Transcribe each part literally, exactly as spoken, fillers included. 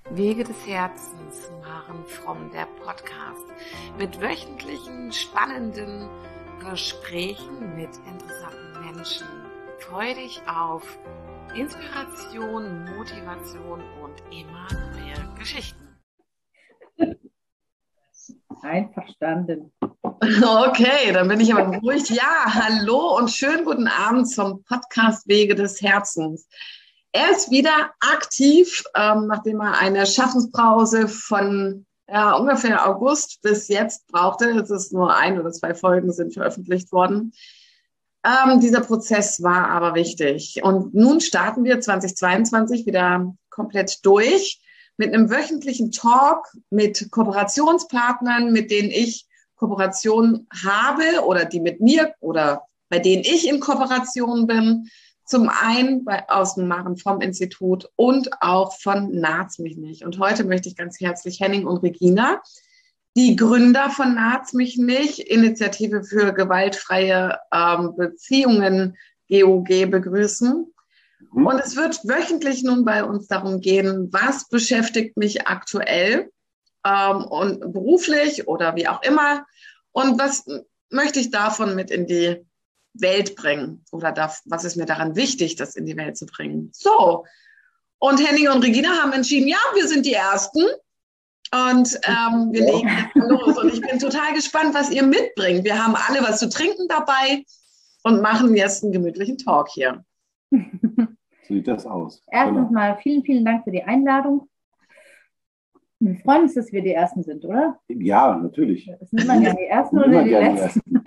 Wege des Herzens, Maren Fromm, der Podcast mit wöchentlichen spannenden Gesprächen mit interessanten Menschen. Freu dich auf Inspiration, Motivation und immer neue Geschichten. Einverstanden. Okay, dann bin ich aber beruhigt. Ja, hallo und schönen guten Abend zum Podcast Wege des Herzens. Er ist wieder aktiv, ähm, nachdem er eine Schaffenspause von ja, ungefähr August bis jetzt brauchte. Es ist nur ein oder zwei Folgen sind veröffentlicht worden. Ähm, dieser Prozess war aber wichtig. Und nun starten wir zweitausendzweiundzwanzig wieder komplett durch mit einem wöchentlichen Talk mit Kooperationspartnern, mit denen ich Kooperation habe oder die mit mir oder bei denen ich in Kooperation bin. Zum einen bei, aus dem Maren Fromm Institut und auch von Naht's mich nicht. Und heute möchte ich ganz herzlich Henning und Regina, die Gründer von Naht's mich nicht, Initiative für gewaltfreie ähm, Beziehungen, G O G, begrüßen. Mhm. Und es wird wöchentlich nun bei uns darum gehen, was beschäftigt mich aktuell ähm, und beruflich oder wie auch immer und was möchte ich davon mit in die Welt bringen oder darf, was ist mir daran wichtig, das in die Welt zu bringen. So, und Henning und Regina haben entschieden, ja, wir sind die Ersten und ähm, wir legen jetzt mal los. Und ich bin total gespannt, was ihr mitbringt. Wir haben alle was zu trinken dabei und machen jetzt einen gemütlichen Talk hier. So sieht das aus. Erstens genau. mal vielen, vielen Dank für die Einladung. Wir freuen uns, dass wir die Ersten sind, oder? Ja, natürlich. Das sind immer gerne die Ersten oder die Letzten.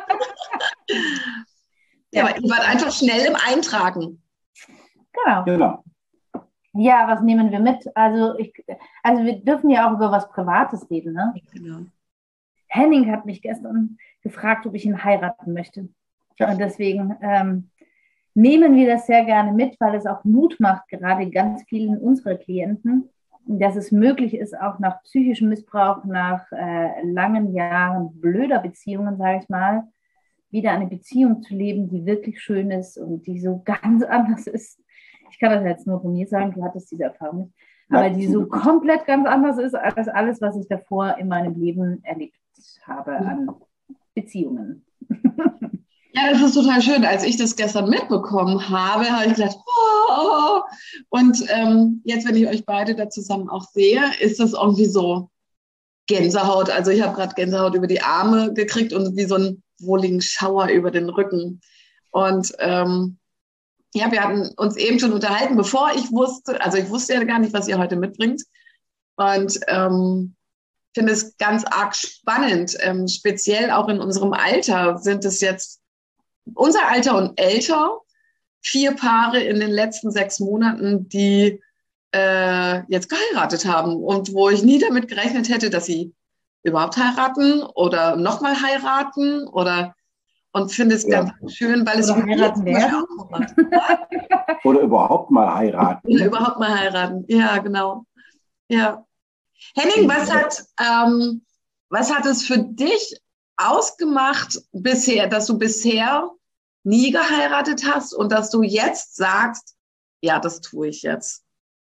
Ja, aber ihr wart einfach schnell im Eintragen. Genau. Genau. Ja, was nehmen wir mit? Also, ich, also wir dürfen ja auch über was Privates reden, ne? Genau. Henning hat mich gestern gefragt, ob ich ihn heiraten möchte. Ja. Und deswegen ähm, nehmen wir das sehr gerne mit, weil es auch Mut macht, gerade ganz vielen unserer Klienten, dass es möglich ist, auch nach psychischem Missbrauch, nach äh, langen Jahren blöder Beziehungen, sage ich mal, wieder eine Beziehung zu leben, die wirklich schön ist und die so ganz anders ist. Ich kann das jetzt nur von mir sagen, du hattest diese Erfahrung nicht, aber die so komplett ganz anders ist als alles, was ich davor in meinem Leben erlebt habe an Beziehungen. Ja, das ist total schön. Als ich das gestern mitbekommen habe, habe ich gedacht, oh, und ähm, jetzt, wenn ich euch beide da zusammen auch sehe, ist das irgendwie so Gänsehaut. Also ich habe gerade Gänsehaut über die Arme gekriegt und wie so ein wohligen Schauer über den Rücken. Und ähm, ja, wir hatten uns eben schon unterhalten, bevor ich wusste, also ich wusste ja gar nicht, was ihr heute mitbringt. Und ähm, finde es ganz arg spannend. Ähm, speziell auch in unserem Alter sind es jetzt unser Alter und älter, vier Paare in den letzten sechs Monaten, die äh, jetzt geheiratet haben und wo ich nie damit gerechnet hätte, dass sie überhaupt heiraten oder nochmal heiraten oder und finde es ja. ganz schön, weil es oder heiraten werden. Auch oder überhaupt mal heiraten. Oder überhaupt mal heiraten, ja, genau. Ja. Henning, was hat, ähm, was hat es für dich ausgemacht bisher, dass du bisher nie geheiratet hast und dass du jetzt sagst, ja, das tue ich jetzt?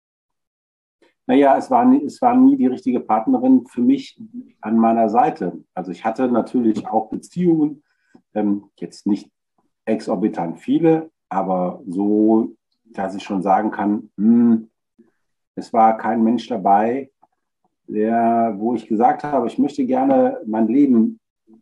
Naja, es war, nie, es war nie die richtige Partnerin für mich an meiner Seite. Also ich hatte natürlich auch Beziehungen, ähm, jetzt nicht exorbitant viele, aber so, dass ich schon sagen kann, mh, es war kein Mensch dabei, der, wo ich gesagt habe, ich möchte gerne mein Leben,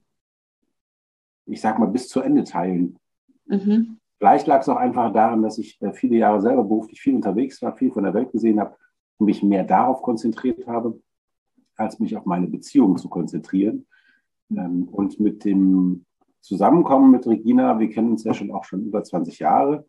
ich sag mal, bis zu Ende teilen. Mhm. Vielleicht lag es auch einfach daran, dass ich viele Jahre selber beruflich viel unterwegs war, viel von der Welt gesehen habe, mich mehr darauf konzentriert habe, als mich auf meine Beziehung zu konzentrieren. Mhm. Und mit dem Zusammenkommen mit Regina, wir kennen uns ja schon auch schon über zwanzig Jahre,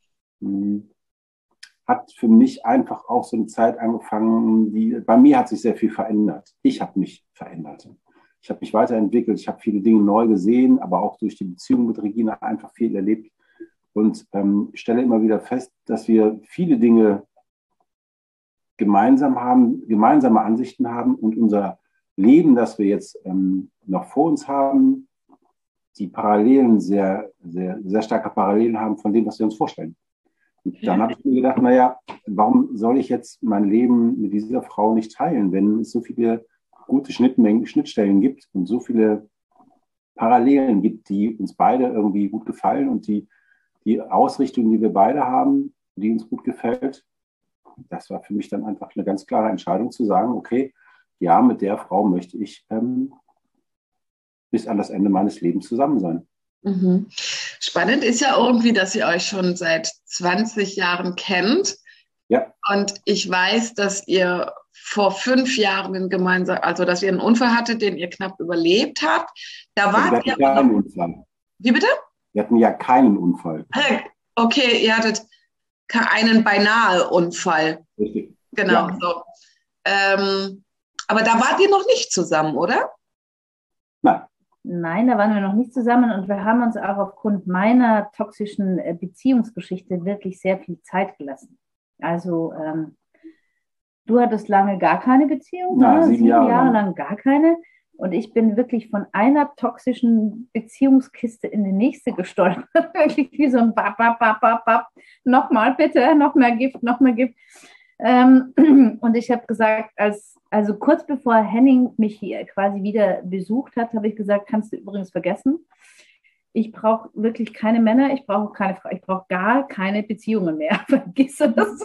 hat für mich einfach auch so eine Zeit angefangen, die, bei mir hat sich sehr viel verändert. Ich habe mich verändert. Ich habe mich weiterentwickelt, ich habe viele Dinge neu gesehen, aber auch durch die Beziehung mit Regina einfach viel erlebt und ähm, stelle immer wieder fest, dass wir viele Dinge gemeinsam haben, gemeinsame Ansichten haben und unser Leben, das wir jetzt ähm, noch vor uns haben, die Parallelen sehr, sehr, sehr starke Parallelen haben von dem, was wir uns vorstellen. Und dann habe ich mir gedacht, naja, warum soll ich jetzt mein Leben mit dieser Frau nicht teilen, wenn es so viele gute Schnittmengen, Schnittstellen gibt und so viele Parallelen gibt, die uns beide irgendwie gut gefallen und die, die Ausrichtung, die wir beide haben, die uns gut gefällt. Das war für mich dann einfach eine ganz klare Entscheidung zu sagen, okay, ja, mit der Frau möchte ich ähm, bis an das Ende meines Lebens zusammen sein. Mhm. Spannend ist ja irgendwie, dass ihr euch schon seit zwanzig Jahren kennt. Ja. Und ich weiß, dass ihr vor fünf Jahren gemeinsam, also dass ihr einen Unfall hattet, den ihr knapp überlebt habt. Da wart wir ihr hatten keinen Unfall. Wie bitte? Wir hatten ja keinen Unfall. Okay, ihr hattet einen beinahe Unfall. Richtig. Genau. Ja. So. Ähm, aber da wart ihr noch nicht zusammen, oder? Nein. Nein, da waren wir noch nicht zusammen und wir haben uns auch aufgrund meiner toxischen Beziehungsgeschichte wirklich sehr viel Zeit gelassen. Also ähm, du hattest lange gar keine Beziehung, Na, ne? sieben, sieben Jahre, Jahre lang. lang gar keine. Und ich bin wirklich von einer toxischen Beziehungskiste in die nächste gestolpert. Wirklich wie so ein Bap, Bap, Bap, Bap, Bap. Nochmal bitte, noch mehr Gift, noch mehr Gift. Ähm, und ich habe gesagt, als, also kurz bevor Henning mich hier quasi wieder besucht hat, habe ich gesagt, kannst du übrigens vergessen. Ich brauche wirklich keine Männer, ich brauche keine Frau, ich brauche gar keine Beziehungen mehr. Vergiss das.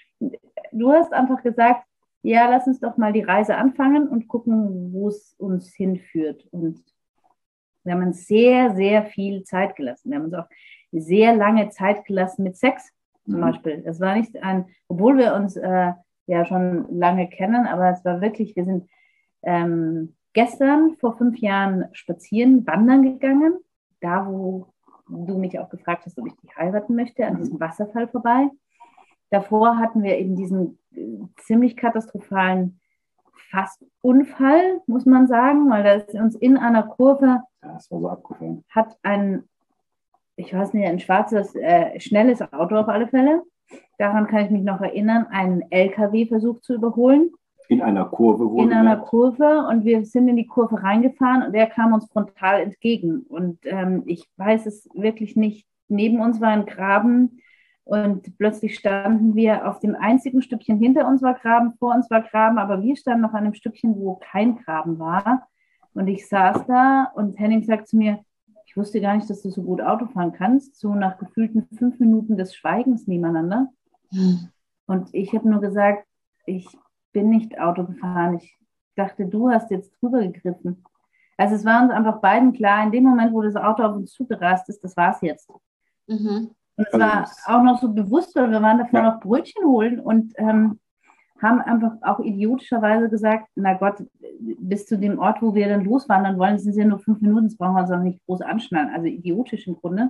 Du hast einfach gesagt, ja, lass uns doch mal die Reise anfangen und gucken, wo es uns hinführt. Und wir haben uns sehr, sehr viel Zeit gelassen. Wir haben uns auch sehr lange Zeit gelassen mit Sex zum mhm. Beispiel. Das war nicht ein, obwohl wir uns äh, ja schon lange kennen, aber es war wirklich, wir sind ähm, gestern vor fünf Jahren spazieren, wandern gegangen, da wo du mich auch gefragt hast, ob ich dich heiraten möchte, an diesem Wasserfall vorbei. Davor hatten wir eben diesen ziemlich katastrophalen fast Unfall, muss man sagen, weil da ist uns in einer Kurve, ja, das war so abgefallen, hat ein, ich weiß nicht, ein schwarzes, äh, schnelles Auto auf alle Fälle, daran kann ich mich noch erinnern, einen L K W versucht zu überholen. In einer Kurve wurde In einer Kurve und wir sind in die Kurve reingefahren und der kam uns frontal entgegen. Und ähm, ich weiß es wirklich nicht, neben uns war ein Graben. Und plötzlich standen wir auf dem einzigen Stückchen, hinter uns war Graben, vor uns war Graben, aber wir standen noch an einem Stückchen, wo kein Graben war. Und ich saß da und Henning sagt zu mir, ich wusste gar nicht, dass du so gut Auto fahren kannst, so nach gefühlten fünf Minuten des Schweigens nebeneinander. Mhm. Und ich habe nur gesagt, ich bin nicht Auto gefahren. Ich dachte, du hast jetzt drüber gegriffen. Also es war uns einfach beiden klar, in dem Moment, wo das Auto auf uns zugerast ist, das war's jetzt. Mhm. Und es war auch noch so bewusst, weil wir waren davor ja. noch Brötchen holen und ähm, haben einfach auch idiotischerweise gesagt, na Gott, bis zu dem Ort, wo wir dann loswandern wollen, sind es ja nur fünf Minuten, das brauchen wir uns auch nicht groß anschnallen. Also idiotisch im Grunde.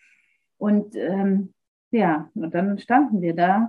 Und ähm, ja, und dann standen wir da,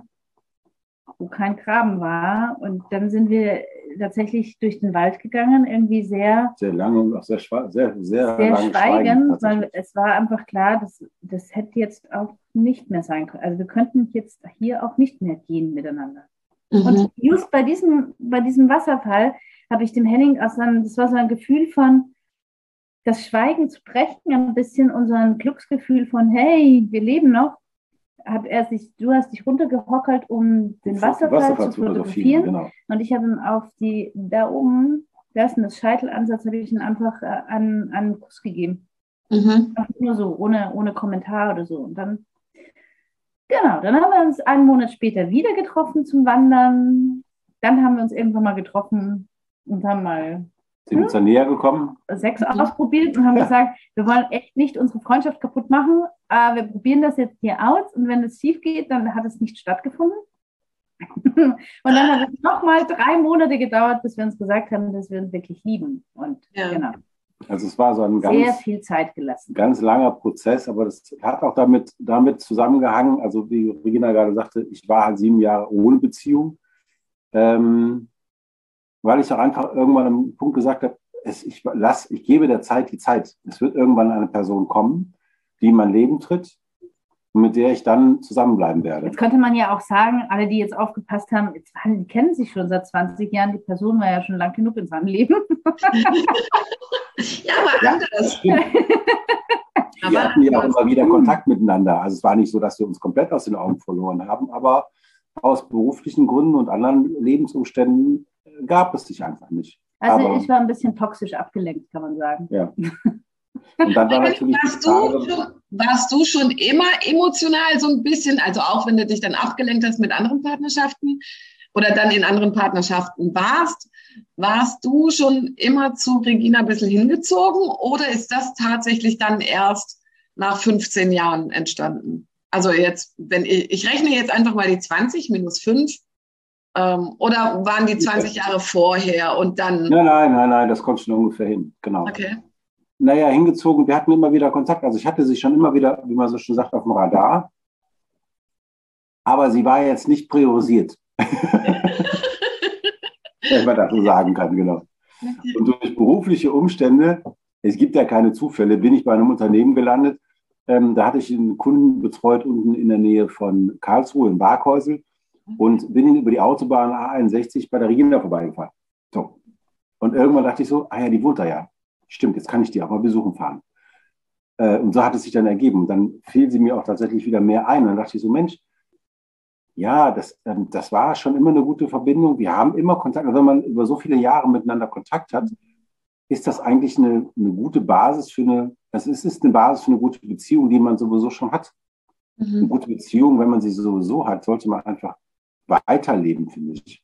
wo kein Graben war. Und dann sind wir tatsächlich durch den Wald gegangen, irgendwie sehr... Sehr lange und auch sehr, sehr, sehr, sehr lange schweigen, weil es war einfach klar, dass das hätte jetzt auch nicht mehr sein können. Also wir könnten jetzt hier auch nicht mehr gehen miteinander. Mhm. Und just bei diesem, bei diesem Wasserfall habe ich dem Henning aus einem, das war so ein Gefühl von, das Schweigen zu brechen, ein bisschen unser Glücksgefühl von, hey, wir leben noch, hat er sich, du hast dich runtergehockelt, um den Wasserfall, Wasserfall zu fotografieren. Genau. Und ich habe ihm auf die, da oben, da ist ein Scheitelansatz, habe ich ihn einfach äh, an, an einen Kuss gegeben. Mhm. Nur so, ohne, ohne Kommentar oder so. Und dann, genau, dann haben wir uns einen Monat später wieder getroffen zum Wandern. Dann haben wir uns irgendwann mal getroffen und haben mal Sind uns dann näher gekommen? Sex ausprobiert und haben ja. gesagt, wir wollen echt nicht unsere Freundschaft kaputt machen, aber wir probieren das jetzt hier aus und wenn es schief geht, dann hat es nicht stattgefunden. Und dann hat es nochmal drei Monate gedauert, bis wir uns gesagt haben, dass wir uns wirklich lieben. Und ja. genau. Also es war so ein ganz, sehr viel Zeit gelassen. Ganz langer Prozess, aber das hat auch damit, damit zusammengehangen, also wie Regina gerade sagte, ich war halt sieben Jahre ohne Beziehung. Ähm, weil ich auch einfach irgendwann am Punkt gesagt habe, es, ich, lass, ich gebe der Zeit die Zeit. Es wird irgendwann eine Person kommen, die in mein Leben tritt und mit der ich dann zusammenbleiben werde. Jetzt könnte man ja auch sagen, alle, die jetzt aufgepasst haben, jetzt, die kennen sich schon seit zwanzig Jahren, die Person war ja schon lang genug in seinem Leben. Ja, aber anders. Ja, wir hatten ja auch immer wieder Kontakt miteinander. Also es war nicht so, dass wir uns komplett aus den Augen verloren haben, aber aus beruflichen Gründen und anderen Lebensumständen gab es sich einfach nicht. Also aber, ich war ein bisschen toxisch abgelenkt, kann man sagen. Ja. Und dann war natürlich warst, du schon, warst du schon immer emotional so ein bisschen, also auch wenn du dich dann abgelenkt hast mit anderen Partnerschaften oder dann in anderen Partnerschaften warst, warst du schon immer zu Regina ein bisschen hingezogen oder ist das tatsächlich dann erst nach fünfzehn Jahren entstanden? Also jetzt, wenn ich, ich rechne jetzt einfach mal die zwanzig minus fünf, ähm, oder waren die zwanzig Jahre vorher und dann? Nein, nein, nein, nein, das kommt schon ungefähr hin, genau. Okay. Naja, hingezogen, wir hatten immer wieder Kontakt. Also ich hatte sie schon immer wieder, wie man so schön sagt, auf dem Radar. Aber sie war jetzt nicht priorisiert. Wenn man das so sagen kann, genau. Und durch berufliche Umstände, es gibt ja keine Zufälle, bin ich bei einem Unternehmen gelandet. Ähm, da hatte ich einen Kunden betreut unten in der Nähe von Karlsruhe in Barkhäusel und bin über die Autobahn A einundsechzig bei der Regina vorbeigefahren. So. Und irgendwann dachte ich so, ah ja, die wohnt da ja. Stimmt, jetzt kann ich die auch mal besuchen fahren. Äh, und so hat es sich dann ergeben. Und dann fiel sie mir auch tatsächlich wieder mehr ein. Und dann dachte ich so, Mensch, ja, das, ähm, das war schon immer eine gute Verbindung. Wir haben immer Kontakt. Und wenn man über so viele Jahre miteinander Kontakt hat, ist das eigentlich eine, eine gute Basis für eine, das ist, ist eine Basis für eine gute Beziehung, die man sowieso schon hat. Mhm. Eine gute Beziehung, wenn man sie sowieso hat, sollte man einfach weiterleben, finde ich.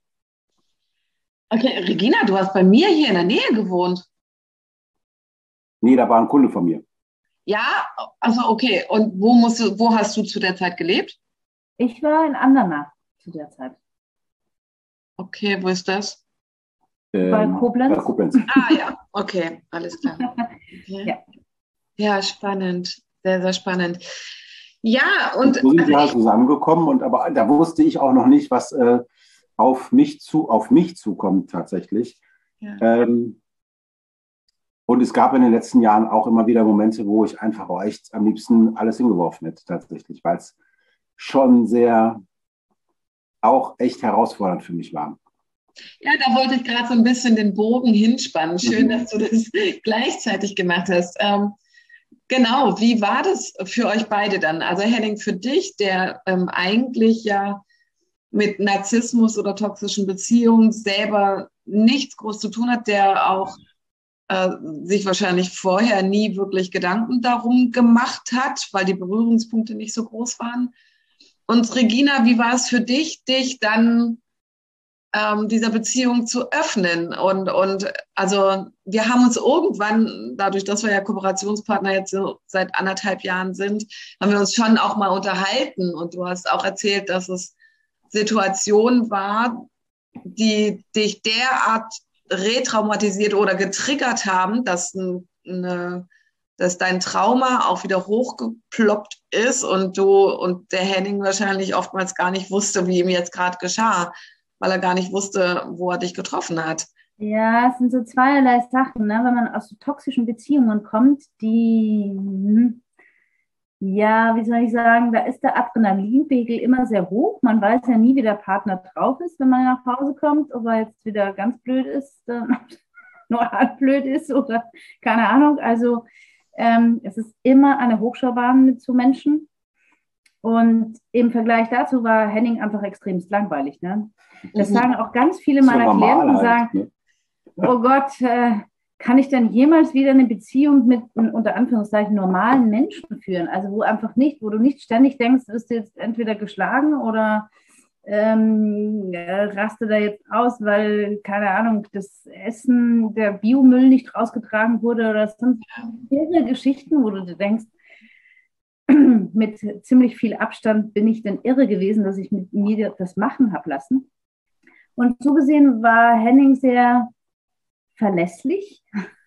Okay, Regina, du hast bei mir hier in der Nähe gewohnt. Nee, da war ein Kunde von mir. Ja, also okay. Und wo, musst du, wo hast du zu der Zeit gelebt? Ich war in Andernach zu der Zeit. Okay, wo ist das? Ähm, bei Koblenz. Bei Koblenz. Ah ja, okay, alles klar. Okay. Ja. Ja, spannend. Sehr, sehr spannend. Ja, und... und so sind wir halt zusammengekommen, und aber da wusste ich auch noch nicht, was äh, auf mich zu, auf mich zukommt tatsächlich. Ja. Ähm, Und es gab in den letzten Jahren auch immer wieder Momente, wo ich einfach auch echt am liebsten alles hingeworfen hätte, tatsächlich, weil es schon sehr, auch echt herausfordernd für mich war. Ja, da wollte ich gerade so ein bisschen den Bogen hinspannen. Schön, mhm. dass du das gleichzeitig gemacht hast. Ähm, genau, wie war das für euch beide dann? Also Henning, für dich, der ähm, eigentlich ja mit Narzissmus oder toxischen Beziehungen selber nichts groß zu tun hat, der auch sich wahrscheinlich vorher nie wirklich Gedanken darum gemacht hat, weil die Berührungspunkte nicht so groß waren. Und Regina, wie war es für dich, dich dann ähm, dieser Beziehung zu öffnen? Und, und also wir haben uns irgendwann, dadurch, dass wir ja Kooperationspartner jetzt so seit anderthalb Jahren sind, haben wir uns schon auch mal unterhalten. Und du hast auch erzählt, dass es Situationen war, die dich derart retraumatisiert oder getriggert haben, dass, eine, dass dein Trauma auch wieder hochgeploppt ist und du und der Henning wahrscheinlich oftmals gar nicht wusste, wie ihm jetzt gerade geschah, weil er gar nicht wusste, wo er dich getroffen hat. Ja, es sind so zweierlei Sachen, ne? Wenn man aus so toxischen Beziehungen kommt, die, ja, wie soll ich sagen, da ist der Adrenalinpegel immer sehr hoch. Man weiß ja nie, wie der Partner drauf ist, wenn man nach Hause kommt, ob er jetzt wieder ganz blöd ist, äh, nur halb blöd ist oder keine Ahnung. Also ähm, es ist immer eine Hochschaubahn mit so Menschen. Und im Vergleich dazu war Henning einfach extremst langweilig. Ne? Das mhm. sagen auch ganz viele meiner so Klienten, halt, sagen, ne? Oh Gott, äh, kann ich denn jemals wieder eine Beziehung mit, unter Anführungszeichen, normalen Menschen führen? Also wo einfach nicht, wo du nicht ständig denkst, wirst du jetzt entweder geschlagen oder ähm, raste da jetzt aus, weil, keine Ahnung, das Essen, der Biomüll nicht rausgetragen wurde oder sonst irre Geschichten, wo du dir denkst, mit ziemlich viel Abstand bin ich denn irre gewesen, dass ich mit mir das machen habe lassen. Und so gesehen war Henning sehr verlässlich,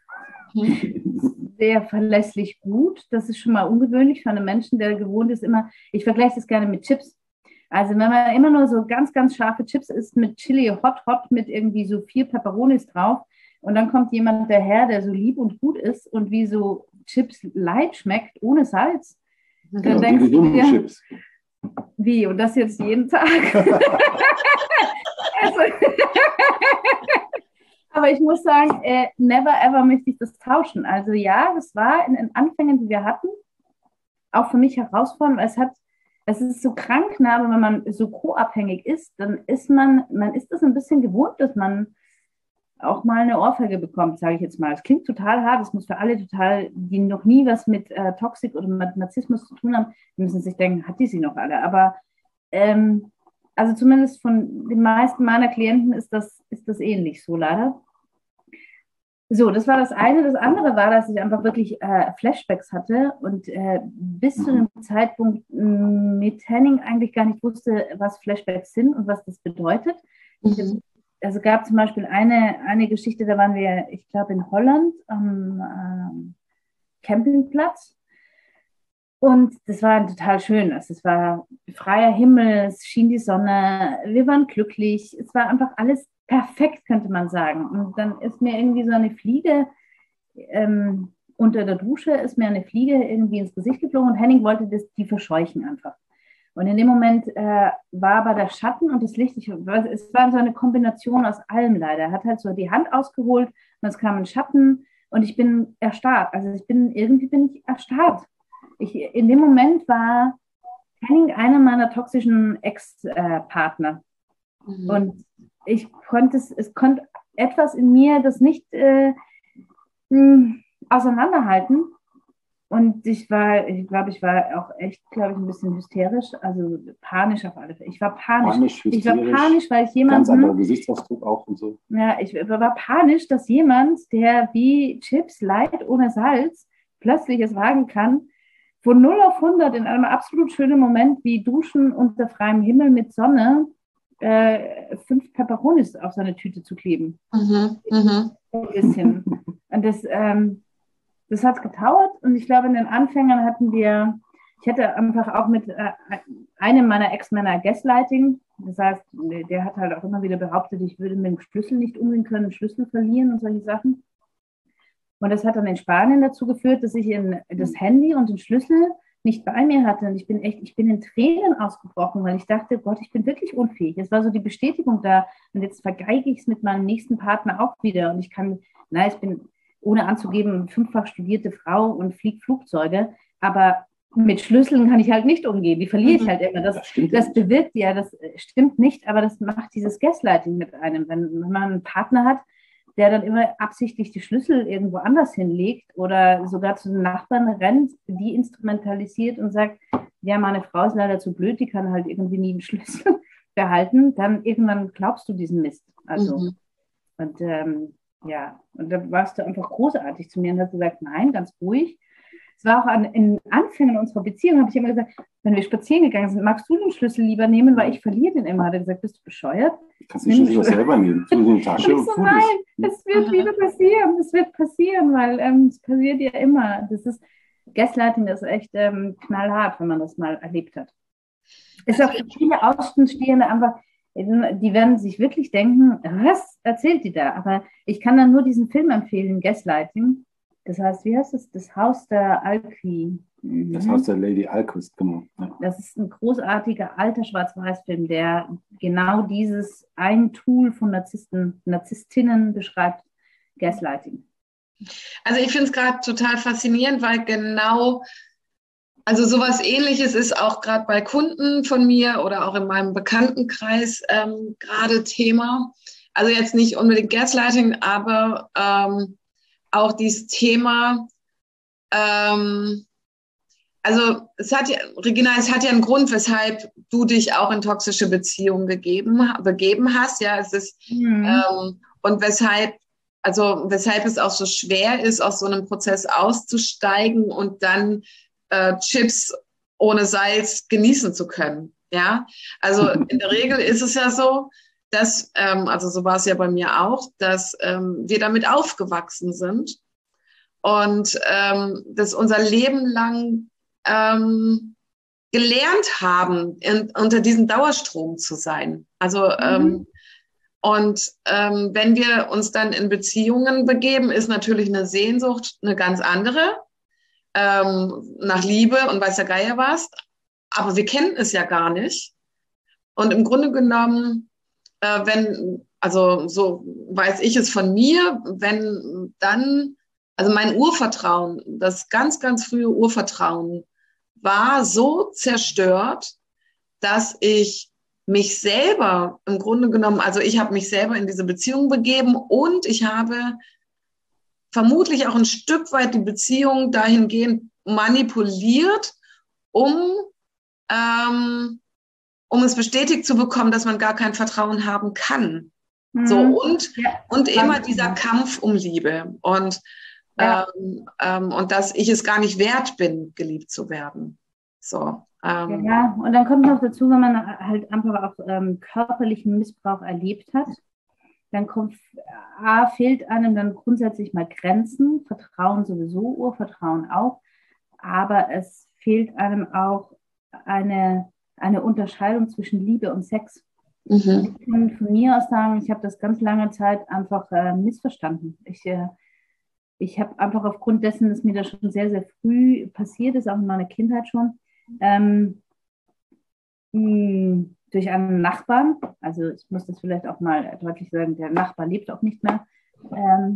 sehr verlässlich gut. Das ist schon mal ungewöhnlich für einen Menschen, der gewohnt ist immer, ich vergleiche das gerne mit Chips. Also wenn man immer nur so ganz, ganz scharfe Chips isst mit Chili Hot Hot mit irgendwie so vier Peperonis drauf und dann kommt jemand daher, der so lieb und gut ist und wie so Chips light schmeckt, ohne Salz. Dann genau, denkst die gesunden du dir, Chips. Wie? Und das jetzt jeden Tag? also, aber ich muss sagen, äh, never ever möchte ich das tauschen. Also ja, das war in den Anfängen, die wir hatten, auch für mich herausfordernd, weil es hat, es ist so krank, ne, aber wenn man so co-abhängig ist, dann ist man, man ist das ein bisschen gewohnt, dass man auch mal eine Ohrfeige bekommt, sage ich jetzt mal. Es klingt total hart, es muss für alle total, die noch nie was mit äh, Toxik oder mit Narzissmus zu tun haben, die müssen sich denken, hat die sie noch alle? Aber ähm, also zumindest von den meisten meiner Klienten ist das, ist das ähnlich so leider. So, das war das eine. Das andere war, dass ich einfach wirklich äh, Flashbacks hatte und äh, bis zu dem Zeitpunkt mh, mit Henning eigentlich gar nicht wusste, was Flashbacks sind und was das bedeutet. Mhm. Also gab zum Beispiel eine, eine Geschichte, da waren wir, ich glaube, in Holland am ähm, Campingplatz. Und das war total schön. Also es war freier Himmel, es schien die Sonne, wir waren glücklich. Es war einfach alles perfekt, könnte man sagen. Und dann ist mir irgendwie so eine Fliege, ähm, unter der Dusche ist mir eine Fliege irgendwie ins Gesicht geflogen und Henning wollte das, die verscheuchen einfach. Und in dem Moment äh, war aber der Schatten und das Licht, ich, es war so eine Kombination aus allem leider. Er hat halt so die Hand ausgeholt und es kam ein Schatten und ich bin erstarrt. Also ich bin, irgendwie bin ich erstarrt. Ich, in dem Moment war Henning einer meiner toxischen Ex-Partner. Mhm. Und ich konnte es, es konnte etwas in mir das nicht äh, mh, auseinanderhalten. Und ich war, ich glaube, ich war auch echt, glaube ich, ein bisschen hysterisch, also panisch auf alle Fälle. Ich war panisch. panisch ich war panisch, weil ich jemanden... Ganz anderer Gesichtsausdruck auch und so. Ja, ich war panisch, dass jemand, der wie Chips Light ohne Salz plötzlich es wagen kann, von null auf hundert in einem absolut schönen Moment wie Duschen unter freiem Himmel mit Sonne äh, fünf Peperonis auf seine Tüte zu kleben. Mhm, mhm. Ein bisschen. Und das... Ähm, Das hat gedauert und ich glaube, in den Anfängen hatten wir, ich hatte einfach auch mit äh, einem meiner Ex-Männer Gaslighting. Das heißt, der hat halt auch immer wieder behauptet, ich würde mit dem Schlüssel nicht umgehen können, Schlüssel verlieren und solche Sachen. Und das hat dann in Spanien dazu geführt, dass ich in das Handy und den Schlüssel nicht bei mir hatte. Und ich bin echt, ich bin in Tränen ausgebrochen, weil ich dachte, Gott, ich bin wirklich unfähig. Es war so die Bestätigung da und jetzt vergeige ich es mit meinem nächsten Partner auch wieder. Und ich kann, na, ich bin... ohne anzugeben, fünffach studierte Frau und fliegt Flugzeuge, aber mit Schlüsseln kann ich halt nicht umgehen, die verliere ich halt immer. Das, das, das bewirkt ja, das stimmt nicht, aber das macht dieses Gaslighting mit einem. Wenn, wenn man einen Partner hat, der dann immer absichtlich die Schlüssel irgendwo anders hinlegt oder sogar zu den Nachbarn rennt, die instrumentalisiert und sagt, ja, meine Frau ist leider zu blöd, die kann halt irgendwie nie einen Schlüssel behalten, dann irgendwann glaubst du diesen Mist. Also, mhm. und ähm, ja, und da warst du einfach großartig zu mir und hast gesagt, nein, ganz ruhig. Es war auch an, in Anfängen unserer Beziehung, habe ich immer gesagt, wenn wir spazieren gegangen sind, magst du den Schlüssel lieber nehmen, weil ich verliere den immer. Hat er gesagt, bist du bescheuert? Kannst du den Schlüssel selber nehmen, tu in die Tasche und so, nein, es wird wieder passieren, es wird passieren, weil ähm, es passiert ja immer. Das ist, Gaslighting ist echt ähm, knallhart, wenn man das mal erlebt hat. Es ist auch viele Außenstehende einfach, die werden sich wirklich denken, was erzählt die da? Aber ich kann dann nur diesen Film empfehlen, Gaslighting. Das heißt, wie heißt es? Das Haus der Alki. Mhm. Das Haus der Lady Alquist, genau. Ja. Das ist ein großartiger alter Schwarz-Weiß-Film, der genau dieses ein Tool von Narzissten, Narzisstinnen beschreibt, Gaslighting. Also ich finde es gerade total faszinierend, weil genau... Also sowas Ähnliches ist auch gerade bei Kunden von mir oder auch in meinem Bekanntenkreis ähm, gerade Thema. Also jetzt nicht unbedingt Gaslighting, aber ähm, auch dieses Thema, ähm, also es hat ja, Regina, es hat ja einen Grund, weshalb du dich auch in toxische Beziehungen gegeben, begeben hast. Ja, es ist mhm. ähm, und weshalb, also weshalb es auch so schwer ist, aus so einem Prozess auszusteigen und dann Chips ohne Salz genießen zu können. Ja, also in der Regel ist es ja so, dass, ähm, also so war es ja bei mir auch, dass ähm, wir damit aufgewachsen sind und ähm, dass unser Leben lang ähm, gelernt haben, in, unter diesem Dauerstrom zu sein. Also mhm. ähm, und ähm, wenn wir uns dann in Beziehungen begeben, ist natürlich eine Sehnsucht eine ganz andere. Ähm, nach Liebe und weiß der Geier was, aber wir kennen es ja gar nicht. Und im Grunde genommen, äh, wenn, also so weiß ich es von mir, wenn dann, also mein Urvertrauen, das ganz, ganz frühe Urvertrauen war so zerstört, dass ich mich selber im Grunde genommen, also ich habe mich selber in diese Beziehung begeben und ich habe vermutlich auch ein Stück weit die Beziehung dahingehend manipuliert, um, ähm, um es bestätigt zu bekommen, dass man gar kein Vertrauen haben kann. Mhm. So, und, ja, und immer dieser Kampf um Liebe und, ja. ähm, ähm, und dass ich es gar nicht wert bin, geliebt zu werden. So. Ähm, ja, und dann kommt noch dazu, wenn man halt einfach auch ähm, körperlichen Missbrauch erlebt hat, dann kommt, A, fehlt einem dann grundsätzlich mal Grenzen, Vertrauen sowieso, Urvertrauen auch, aber es fehlt einem auch eine, eine Unterscheidung zwischen Liebe und Sex. Mhm. Ich kann von mir aus sagen, ich habe das ganz lange Zeit einfach äh, missverstanden. Ich, äh, ich habe einfach aufgrund dessen, dass mir das schon sehr, sehr früh passiert ist, auch in meiner Kindheit schon, ähm, mh, durch einen Nachbarn, also ich muss das vielleicht auch mal deutlich sagen, der Nachbar lebt auch nicht mehr, ähm,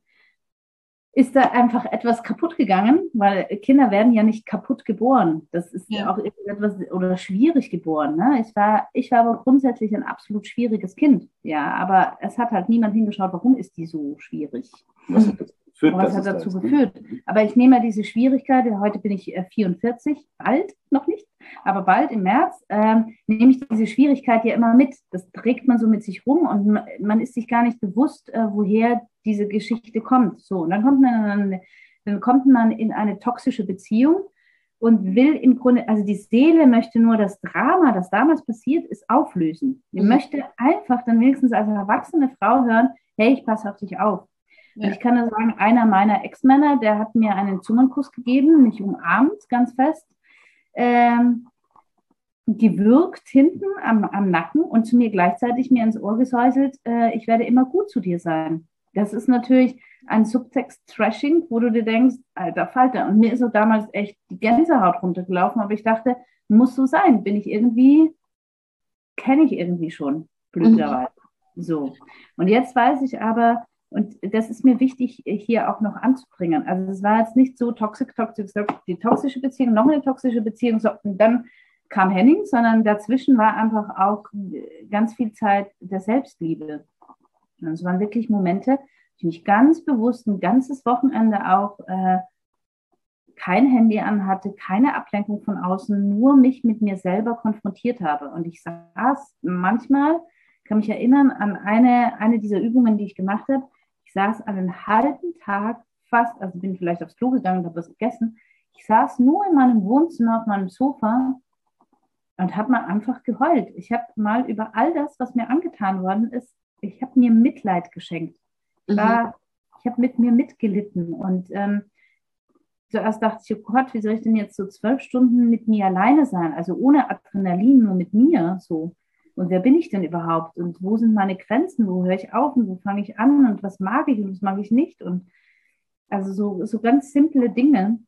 ist da einfach etwas kaputt gegangen, weil Kinder werden ja nicht kaputt geboren. Das ist ja auch etwas oder schwierig geboren. Ne? Ich war, ich war aber grundsätzlich ein absolut schwieriges Kind. Ja, aber es hat halt niemand hingeschaut, warum ist die so schwierig? Was hat das geführt? Was hat dazu geführt? Aber ich nehme diese Schwierigkeit, heute bin ich vierundvierzig, bald, noch nicht, aber bald im März, ähm, nehme ich diese Schwierigkeit ja immer mit. Das trägt man so mit sich rum und man, man ist sich gar nicht bewusst, äh, woher diese Geschichte kommt. So, und dann kommt man, eine, dann kommt man in eine toxische Beziehung und will im Grunde, also die Seele möchte nur das Drama, das damals passiert ist, auflösen. Die mhm. möchte einfach dann wenigstens als erwachsene Frau hören, hey, ich passe auf dich auf. Ja. Und ich kann nur sagen, einer meiner Ex-Männer, der hat mir einen Zungenkuss gegeben, mich umarmt, ganz fest, ähm, gewürgt hinten am, am Nacken und zu mir gleichzeitig mir ins Ohr gesäuselt, äh, ich werde immer gut zu dir sein. Das ist natürlich ein Subtext-Trashing, wo du dir denkst, alter Falter. Und mir ist so damals echt die Gänsehaut runtergelaufen, aber ich dachte, muss so sein. Bin ich irgendwie, kenne ich irgendwie schon, blöderweise. Mhm. So. Und jetzt weiß ich aber, und das ist mir wichtig, hier auch noch anzubringen. Also es war jetzt nicht so toxisch, toxisch, die toxische Beziehung, noch eine toxische Beziehung, so, und dann kam Henning, sondern dazwischen war einfach auch ganz viel Zeit der Selbstliebe. Und es waren wirklich Momente, ich mich ganz bewusst ein ganzes Wochenende auch äh, kein Handy anhatte, keine Ablenkung von außen, nur mich mit mir selber konfrontiert habe. Und ich saß manchmal, kann mich erinnern an eine, eine dieser Übungen, die ich gemacht habe, ich saß einen halben Tag fast, also bin vielleicht aufs Klo gegangen und habe was gegessen, ich saß nur in meinem Wohnzimmer auf meinem Sofa und habe mal einfach geheult. Ich habe mal über all das, was mir angetan worden ist, ich habe mir Mitleid geschenkt. Ich, war, ich habe mit mir mitgelitten. Und ähm, zuerst dachte ich, oh Gott, wie soll ich denn jetzt so zwölf Stunden mit mir alleine sein? Also ohne Adrenalin, nur mit mir. So. Und wer bin ich denn überhaupt? Und wo sind meine Grenzen? Wo höre ich auf und wo fange ich an? Und was mag ich und was mag ich nicht? Und also so, so ganz simple Dinge.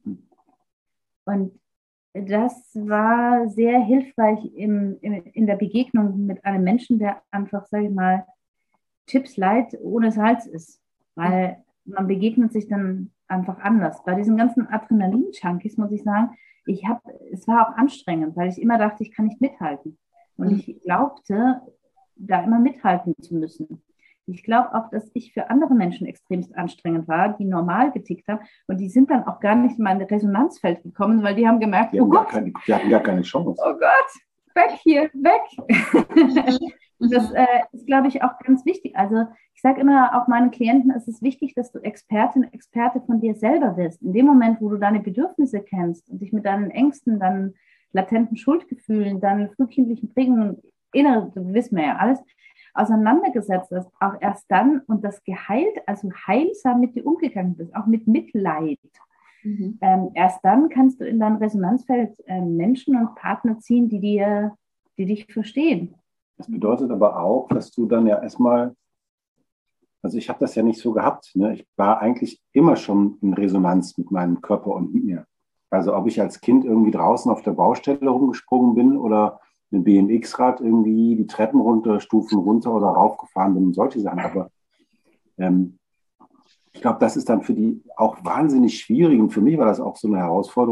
Und das war sehr hilfreich im, im, in der Begegnung mit einem Menschen, der einfach, sage ich mal, Chips Light ohne Salz ist. Weil man begegnet sich dann einfach anders. Bei diesen ganzen Adrenalin-Junkies muss ich sagen, ich hab, es war auch anstrengend, weil ich immer dachte, ich kann nicht mithalten. Und mhm. ich glaubte, da immer mithalten zu müssen. Ich glaube auch, dass ich für andere Menschen extremst anstrengend war, die normal getickt haben. Und die sind dann auch gar nicht in mein Resonanzfeld gekommen, weil die haben gemerkt, die oh haben Gott, keine, die hatten gar keine Chance. Oh Gott, weg hier, weg. Das äh, ist, glaube ich, auch ganz wichtig. Also ich sage immer auch meinen Klienten, es ist wichtig, dass du Expertin, Experte von dir selber wirst. In dem Moment, wo du deine Bedürfnisse kennst und dich mit deinen Ängsten, deinen latenten Schuldgefühlen, deinen frühkindlichen Prägungen, innere, das wissen wir ja alles, auseinandergesetzt hast, auch erst dann und das geheilt, also heilsam mit dir umgegangen bist, auch mit Mitleid. Mhm. Ähm, erst dann kannst du in dein Resonanzfeld äh, Menschen und Partner ziehen, die dir, die dich verstehen. Das bedeutet aber auch, dass du dann ja erstmal, also ich habe das ja nicht so gehabt, ne? Ich war eigentlich immer schon in Resonanz mit meinem Körper und mit mir. Also ob ich als Kind irgendwie draußen auf der Baustelle rumgesprungen bin oder mit B M X-Rad irgendwie die Treppen runter, Stufen runter oder raufgefahren bin und solche Sachen. Aber ähm, ich glaube, das ist dann für die auch wahnsinnig schwierig und für mich war das auch so eine Herausforderung,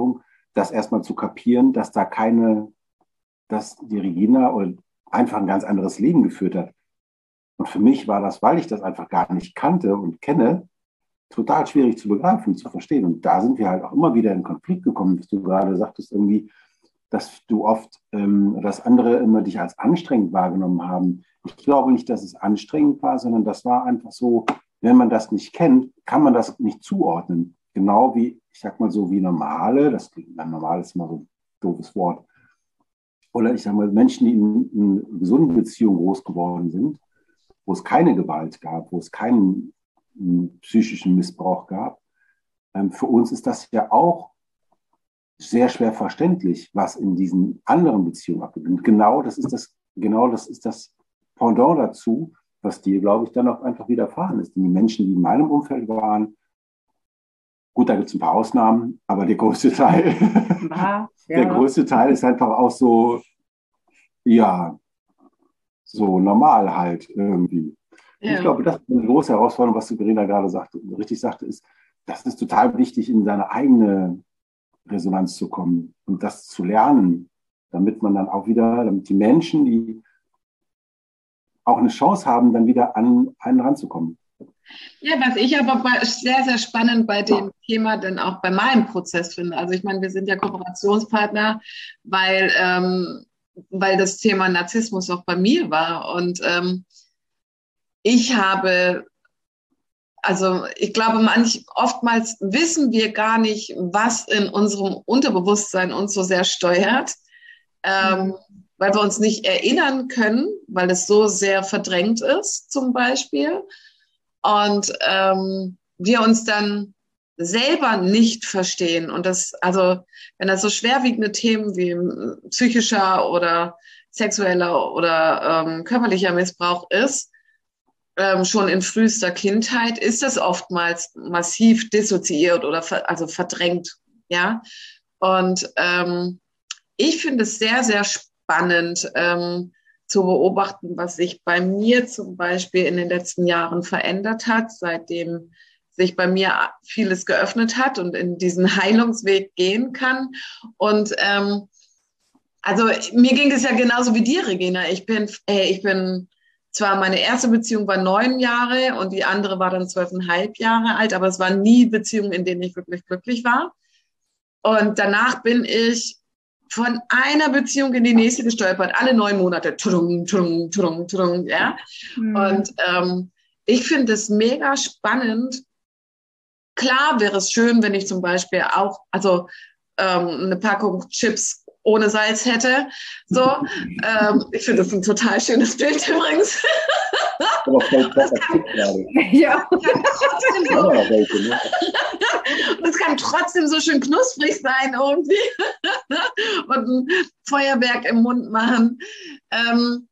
das erstmal zu kapieren, dass da keine, dass die Regina einfach ein ganz anderes Leben geführt hat. Und für mich war das, weil ich das einfach gar nicht kannte und kenne, total schwierig zu begreifen, zu verstehen. Und da sind wir halt auch immer wieder in Konflikt gekommen, dass du gerade sagtest irgendwie, dass du oft, ähm, dass andere immer dich als anstrengend wahrgenommen haben. Ich glaube nicht, dass es anstrengend war, sondern das war einfach so, wenn man das nicht kennt, kann man das nicht zuordnen. Genau wie, ich sag mal so, wie normale, das klingt dann normal, ist immer so ein doofes Wort. Oder ich sag mal, Menschen, die in, in gesunden Beziehungen groß geworden sind, wo es keine Gewalt gab, wo es keinen m, psychischen Missbrauch gab. Ähm, für uns ist das ja auch sehr schwer verständlich, was in diesen anderen Beziehungen abgeht. Und genau das ist das, genau das ist das Pendant dazu, was dir, glaube ich, dann auch einfach widerfahren ist. Und die Menschen, die in meinem Umfeld waren, gut, da gibt es ein paar Ausnahmen, aber der größte Teil, ja, ja. der größte Teil ist einfach auch so, ja, so normal halt irgendwie. Ja. Ich glaube, das ist eine große Herausforderung, was Verena gerade sagte, richtig sagte, ist, das ist total wichtig, in seine eigene Resonanz zu kommen und das zu lernen, damit man dann auch wieder, damit die Menschen, die auch eine Chance haben, dann wieder an einen ranzukommen. Ja, was ich aber sehr, sehr spannend bei dem ja. Thema dann auch bei meinem Prozess finde. Also ich meine, wir sind ja Kooperationspartner, weil, ähm, weil das Thema Narzissmus auch bei mir war. Und ähm, ich habe, also ich glaube, manch, oftmals wissen wir gar nicht, was in unserem Unterbewusstsein uns so sehr steuert, ähm, mhm. weil wir uns nicht erinnern können, weil es so sehr verdrängt ist, zum Beispiel. Und ähm, wir uns dann selber nicht verstehen. Und das, also, wenn das so schwerwiegende Themen wie psychischer oder sexueller oder ähm, körperlicher Missbrauch ist, ähm, schon in frühester Kindheit, ist das oftmals massiv dissoziiert oder ver- also verdrängt, ja. Und ähm, ich finde es sehr, sehr spannend, ähm, zu beobachten, was sich bei mir zum Beispiel in den letzten Jahren verändert hat, seitdem sich bei mir vieles geöffnet hat und in diesen Heilungsweg gehen kann. Und ähm, also mir ging es ja genauso wie dir, Regina. Ich bin, äh, ich bin zwar, meine erste Beziehung war neun Jahre und die andere war dann zwölfeinhalb Jahre alt, aber es waren nie Beziehungen, in denen ich wirklich glücklich war. Und danach bin ich von einer Beziehung in die nächste gestolpert, alle neun Monate. Tudum, tudum, tudum, tudum, ja? Mhm. Und ähm, ich finde es mega spannend. Klar wäre es schön, wenn ich zum Beispiel auch, also ähm, eine Packung Chips ohne Salz hätte. So, ähm, ich finde das ein total schönes Bild übrigens. Aber das kann, ja. kann trotzdem so, das kann trotzdem so schön knusprig sein irgendwie und ein Feuerwerk im Mund machen. Ähm,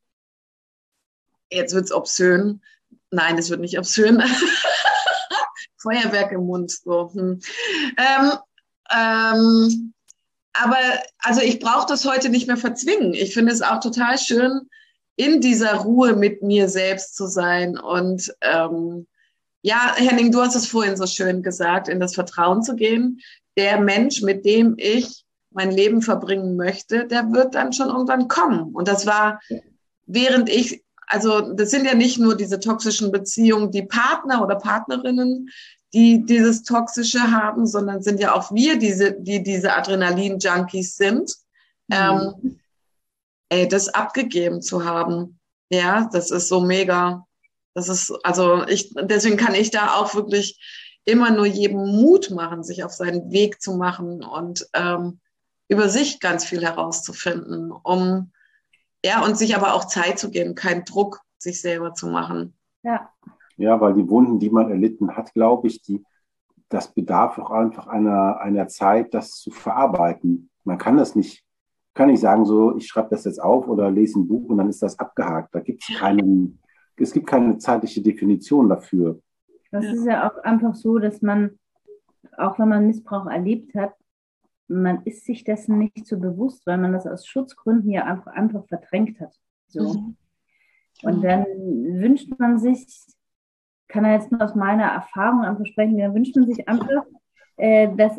jetzt wird es obszön. Nein, es wird nicht obszön. Feuerwerk im Mund. So. Hm. Ähm, ähm, aber also ich brauche das heute nicht mehr verzwingen. Ich finde es auch total schön, in dieser Ruhe mit mir selbst zu sein. Und ähm, ja, Henning, du hast es vorhin so schön gesagt, in das Vertrauen zu gehen. Der Mensch, mit dem ich mein Leben verbringen möchte, der wird dann schon irgendwann kommen. Und das war, während ich, also das sind ja nicht nur diese toxischen Beziehungen, die Partner oder Partnerinnen, die dieses Toxische haben, sondern sind ja auch wir, diese, die diese Adrenalin-Junkies sind. Mhm. Ähm, ey, das abgegeben zu haben, ja, das ist so mega. Das ist, also ich, deswegen kann ich da auch wirklich immer nur jedem Mut machen, sich auf seinen Weg zu machen und ähm, über sich ganz viel herauszufinden, um, ja, und sich aber auch Zeit zu geben, keinen Druck sich selber zu machen. Ja. Ja, weil die Wunden, die man erlitten hat, glaube ich, die, das bedarf auch einfach einer, einer Zeit, das zu verarbeiten. Man kann das nicht, kann nicht sagen, so, ich schreibe das jetzt auf oder lese ein Buch und dann ist das abgehakt. Da gibt es keinen, es gibt keine zeitliche Definition dafür. Das ist ja auch einfach so, dass man, auch wenn man Missbrauch erlebt hat, man ist sich dessen nicht so bewusst, weil man das aus Schutzgründen ja einfach, einfach verdrängt hat. So. Mhm. Und dann wünscht man sich, kann er jetzt nur aus meiner Erfahrung einfach sprechen, dann wünscht man sich einfach, äh, dass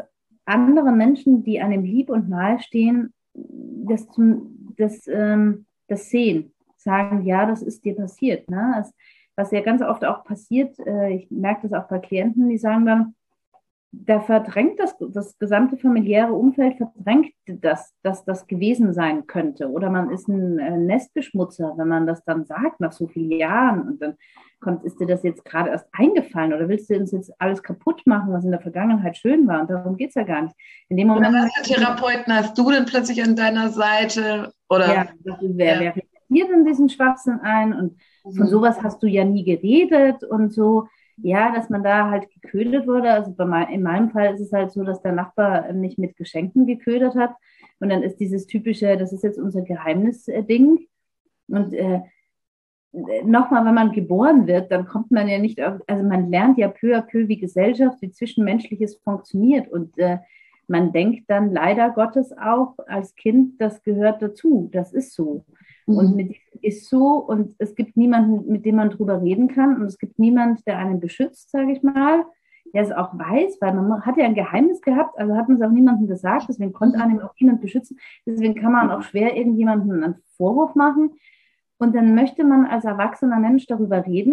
andere Menschen, die einem lieb und nahe stehen, das, das, ähm, das sehen, sagen, ja, das ist dir passiert. Ne? Das, was ja ganz oft auch passiert, äh, ich merke das auch bei Klienten, die sagen dann, da verdrängt das, das gesamte familiäre Umfeld verdrängt das, dass das gewesen sein könnte. Oder man ist ein äh, Nestbeschmutzer, wenn man das dann sagt nach so vielen Jahren und dann kommt, ist dir das jetzt gerade erst eingefallen oder willst du uns jetzt alles kaputt machen, was in der Vergangenheit schön war? Und darum geht es ja gar nicht. In dem Moment, oder was für Therapeuten hast du denn plötzlich an deiner Seite? Oder? Ja, wer, ja. wer reflektiert in diesen Schwachsinn ein? Und mhm. von sowas hast du ja nie geredet und so. Ja, dass man da halt geködert wurde. Also bei mein, in meinem Fall ist es halt so, dass der Nachbar mich mit Geschenken geködert hat. Und dann ist dieses typische, das ist jetzt unser Geheimnis-Ding. Und äh, nochmal, wenn man geboren wird, dann kommt man ja nicht auf, also man lernt ja peu à peu, wie Gesellschaft, wie Zwischenmenschliches funktioniert. Und äh, man denkt dann leider Gottes auch als Kind, das gehört dazu, das ist so. Mhm. Und mit ist so und es gibt niemanden, mit dem man drüber reden kann und es gibt niemanden, der einen beschützt, sage ich mal, der es auch weiß, weil man hat ja ein Geheimnis gehabt, also hat man es auch niemandem gesagt, deswegen konnte einem auch niemand beschützen, deswegen kann man auch schwer irgendjemandem einen Vorwurf machen und dann möchte man als erwachsener Mensch darüber reden,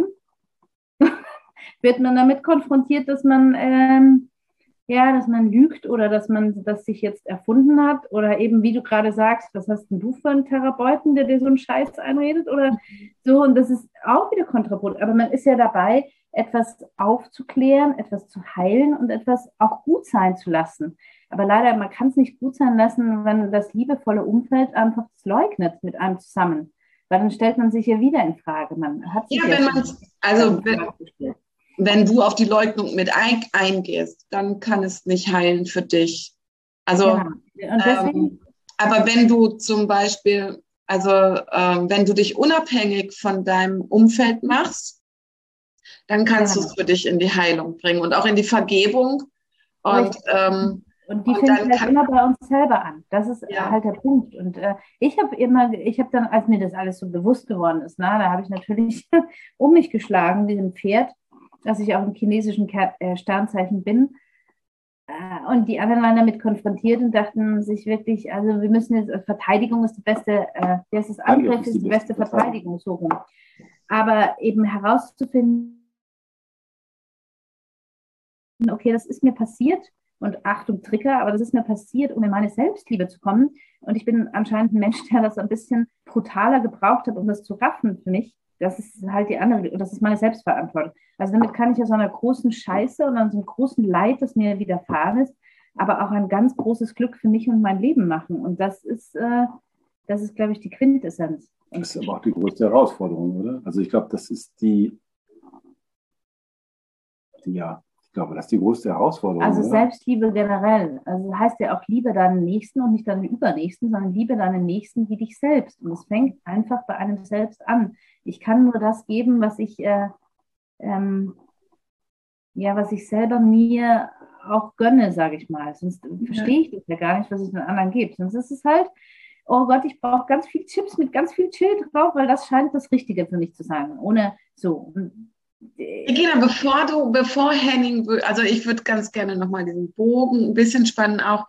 wird man damit konfrontiert, dass man ähm, ja, dass man lügt oder dass man das sich jetzt erfunden hat oder eben, wie du gerade sagst, was hast denn du für einen Therapeuten, der dir so einen Scheiß einredet oder so und das ist auch wieder kontraproduktiv, aber man ist ja dabei, etwas aufzuklären, etwas zu heilen und etwas auch gut sein zu lassen, aber leider, man kann es nicht gut sein lassen, wenn das liebevolle Umfeld einfach es leugnet mit einem zusammen, weil dann stellt man sich ja wieder in Frage, man hat sich ja, ja wenn man, also wenn, wenn du auf die Leugnung mit ein, eingehst, dann kann es nicht heilen für dich. Also, genau. Und deswegen, ähm, aber wenn du zum Beispiel, also ähm, wenn du dich unabhängig von deinem Umfeld machst, dann kannst genau. du es für dich in die Heilung bringen und auch in die Vergebung. Und, ähm, und die und fängt halt kann, immer bei uns selber an. Das ist ja. halt der Punkt. Und äh, ich habe immer, ich habe dann, als mir das alles so bewusst geworden ist, na, da habe ich natürlich um mich geschlagen wie ein Pferd, dass ich auch im chinesischen Sternzeichen bin. Und die anderen waren damit konfrontiert und dachten sich wirklich, also wir müssen jetzt, Verteidigung ist die beste, äh, das ist Angriff ist die beste Verteidigung, so rum. Aber eben herauszufinden, okay, das ist mir passiert und Achtung, Trigger, aber das ist mir passiert, um in meine Selbstliebe zu kommen. Und ich bin anscheinend ein Mensch, der das ein bisschen brutaler gebraucht hat, um das zu raffen für mich. Das ist halt die andere, das ist meine Selbstverantwortung. Also damit kann ich aus einer großen Scheiße und aus einem großen Leid, das mir widerfahren ist, aber auch ein ganz großes Glück für mich und mein Leben machen. Und das ist, äh, das ist, glaube ich, die Quintessenz. Das ist aber auch die größte Herausforderung, oder? Also ich glaube, das ist die, die ja, ich glaube, das ist die größte Herausforderung. Also oder? Selbstliebe generell. Also das heißt ja auch, liebe deinen Nächsten und nicht deinen Übernächsten, sondern liebe deinen Nächsten wie dich selbst. Und es fängt einfach bei einem selbst an. Ich kann nur das geben, was ich, äh, ähm, ja, was ich selber mir auch gönne, sage ich mal. Sonst ja. verstehe ich das ja gar nicht, was ich den anderen gebe. Sonst ist es halt, oh Gott, ich brauche ganz viel Chips mit ganz viel Chill drauf, weil das scheint das Richtige für mich zu sein. Ohne so. Regina, bevor du, bevor Henning, also ich würde ganz gerne nochmal diesen Bogen ein bisschen spannen auch.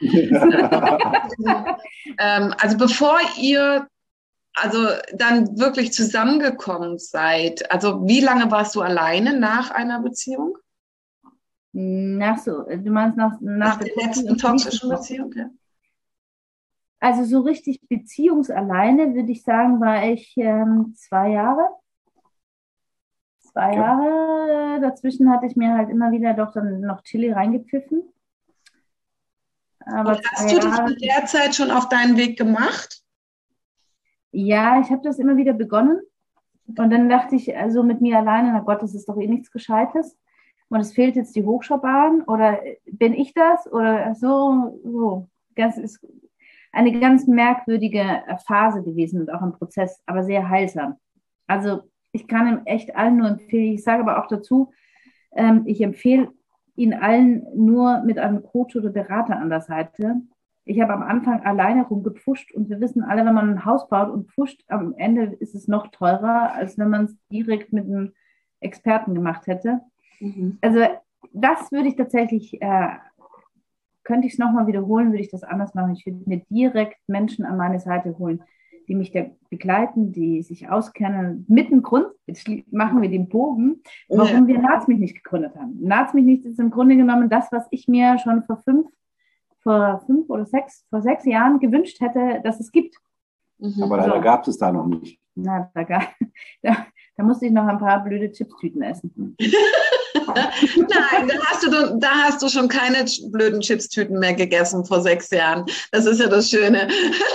ähm, also bevor ihr also dann wirklich zusammengekommen seid, also wie lange warst du alleine nach einer Beziehung? Nach so, du meinst nach, nach, nach der letzten toxischen Beziehung? Ja. Also so richtig beziehungsalleine, würde ich sagen, war ich ähm, zwei Jahre. Zwei ja. Jahre. Dazwischen hatte ich mir halt immer wieder doch dann noch Chili reingepfiffen. Aber Und hast du dich in der Zeit schon auf deinen Weg gemacht? Ja, ich habe das immer wieder begonnen. Und dann dachte ich, also mit mir alleine, na Gott, das ist doch eh nichts Gescheites. Und es fehlt jetzt die Hochschaubahn. Oder bin ich das? Oder so, so. Das ist eine ganz merkwürdige Phase gewesen und auch ein Prozess, aber sehr heilsam. Also ich kann ihm echt allen nur empfehlen, ich sage aber auch dazu, ähm, ich empfehle Ihnen allen nur mit einem Coach oder Berater an der Seite. Ich habe am Anfang alleine rumgepfuscht und wir wissen alle, wenn man ein Haus baut und pfuscht, am Ende ist es noch teurer, als wenn man es direkt mit einem Experten gemacht hätte. Mhm. Also das würde ich tatsächlich äh, könnte ich es nochmal wiederholen, würde ich das anders machen. Ich würde mir direkt Menschen an meine Seite holen, die mich da begleiten, die sich auskennen. Mit dem Grund, jetzt machen wir den Bogen, warum ja. wir Naz mich nicht gegründet haben. Naz mich nicht ist im Grunde genommen das, was ich mir schon vor fünf, vor fünf oder sechs, vor sechs Jahren gewünscht hätte, dass es gibt. Mhm. Aber leider so. gab es da noch nicht. Na, da, gab, da, da musste ich noch ein paar blöde Chipstüten essen. Nein, da hast, du, da hast du schon keine blöden Chipstüten mehr gegessen vor sechs Jahren. Das ist ja das Schöne.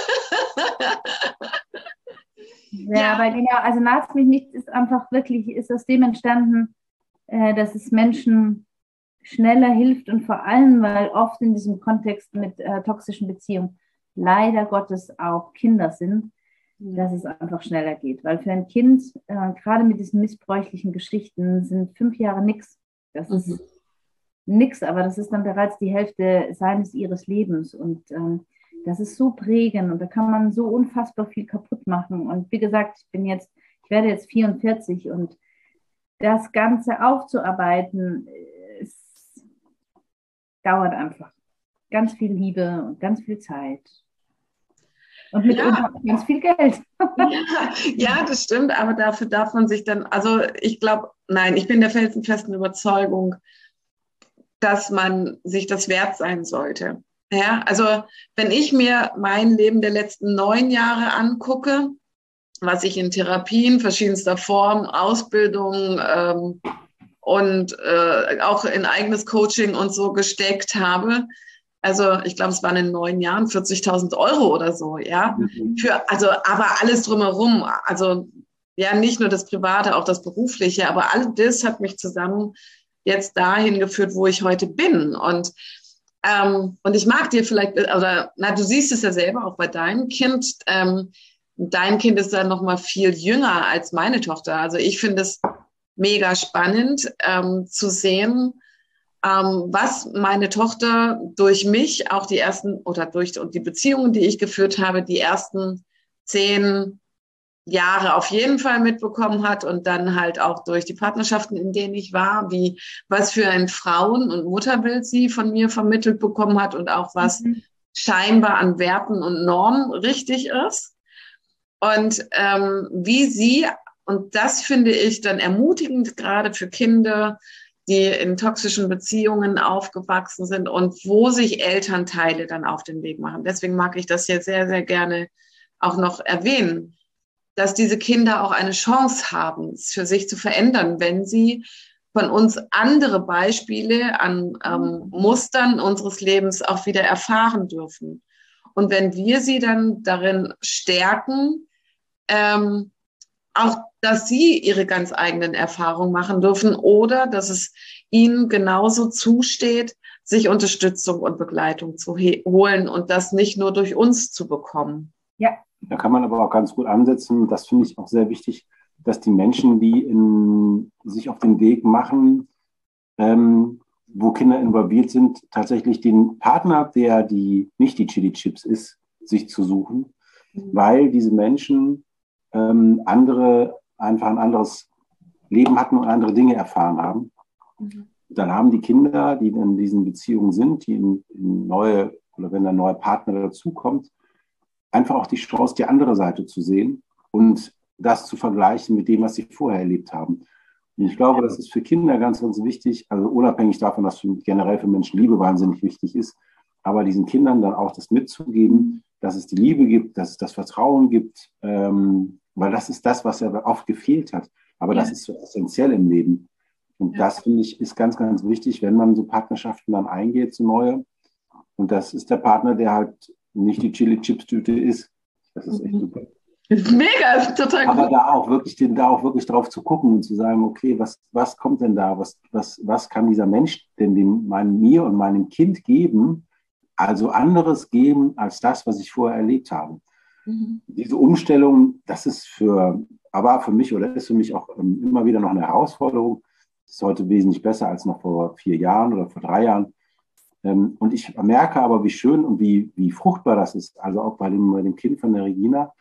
Ja, ja, aber genau, also Naz mich nicht ist einfach wirklich, ist aus dem entstanden, äh, dass es Menschen schneller hilft und vor allem, weil oft in diesem Kontext mit äh, toxischen Beziehungen leider Gottes auch Kinder sind, dass es einfach schneller geht. Weil für ein Kind, äh, gerade mit diesen missbräuchlichen Geschichten, sind fünf Jahre nichts. Das mhm. ist nichts, aber das ist dann bereits die Hälfte seines, ihres Lebens. Und ähm, das ist so prägend und da kann man so unfassbar viel kaputt machen. Und wie gesagt, ich bin jetzt, ich werde jetzt vierundvierzig und das Ganze aufzuarbeiten, es dauert einfach. Ganz viel Liebe und ganz viel Zeit. Und mit ja. ganz viel Geld. Ja, ja, das stimmt, aber dafür darf man sich dann, also ich glaube, nein, ich bin der felsenfesten Überzeugung, dass man sich das wert sein sollte. Ja, also wenn ich mir mein Leben der letzten neun Jahre angucke, was ich in Therapien verschiedenster Form, Ausbildung ähm, und äh, auch in eigenes Coaching und so gesteckt habe, also ich glaube, es waren in neun Jahren vierzigtausend Euro oder so, ja. Mhm. Für, also, aber alles drumherum, also ja, nicht nur das Private, auch das Berufliche, aber all das hat mich zusammen jetzt dahin geführt, wo ich heute bin. Und ähm, und ich mag dir vielleicht, oder na, du siehst es ja selber auch bei deinem Kind. Ähm, dein Kind ist dann noch mal viel jünger als meine Tochter. Also ich finde es mega spannend ähm, zu sehen, Ähm, was meine Tochter durch mich, auch die ersten, oder durch und die Beziehungen, die ich geführt habe, die ersten zehn Jahre auf jeden Fall mitbekommen hat und dann halt auch durch die Partnerschaften, in denen ich war, wie, was für ein Frauen- und Mutterbild sie von mir vermittelt bekommen hat und auch was mhm. scheinbar an Werten und Normen richtig ist. Und ähm, wie sie, und das finde ich dann ermutigend, gerade für Kinder, die in toxischen Beziehungen aufgewachsen sind und wo sich Elternteile dann auf den Weg machen. Deswegen mag ich das hier sehr, sehr gerne auch noch erwähnen, dass diese Kinder auch eine Chance haben, es für sich zu verändern, wenn sie von uns andere Beispiele an ähm, Mustern unseres Lebens auch wieder erfahren dürfen. Und wenn wir sie dann darin stärken, ähm, auch, dass sie ihre ganz eigenen Erfahrungen machen dürfen oder dass es ihnen genauso zusteht, sich Unterstützung und Begleitung zu holen und das nicht nur durch uns zu bekommen. Ja. Da kann man aber auch ganz gut ansetzen. Das finde ich auch sehr wichtig, dass die Menschen, die in, sich auf den Weg machen, ähm, wo Kinder involviert sind, tatsächlich den Partner, der die nicht die Chili Chips ist, sich zu suchen, mhm. weil diese Menschen ähm, andere, einfach ein anderes Leben hatten und andere Dinge erfahren haben. Mhm. Dann haben die Kinder, die in diesen Beziehungen sind, die in, in neue, oder wenn ein neuer Partner dazukommt, einfach auch die Chance, die andere Seite zu sehen und das zu vergleichen mit dem, was sie vorher erlebt haben. Und ich glaube, das ist für Kinder ganz, ganz wichtig, also unabhängig davon, dass für, generell für Menschen Liebe wahnsinnig wichtig ist, aber diesen Kindern dann auch das mitzugeben, dass es die Liebe gibt, dass es das Vertrauen gibt, ähm, weil das ist das, was ja oft gefehlt hat. Aber ja. das ist so essentiell im Leben. Und ja. das, finde ich, ist ganz, ganz wichtig, wenn man so Partnerschaften dann eingeht, so neue. Und das ist der Partner, der halt nicht die Chili-Chips-Tüte ist. Das ist echt super. Mega, ist total Aber gut. da auch wirklich, den, da auch wirklich drauf zu gucken und zu sagen, okay, was, was kommt denn da? Was, was, was kann dieser Mensch denn dem, mein, mir und meinem Kind geben? Also anderes geben als das, was ich vorher erlebt habe. Mhm. Diese Umstellung, das ist für, aber für mich oder ist für mich auch ähm, immer wieder noch eine Herausforderung. Das ist heute wesentlich besser als noch vor vier Jahren oder vor drei Jahren. Ähm, und ich merke aber, wie schön und wie, wie fruchtbar das ist. Also auch bei dem, bei dem Kind von der Regina.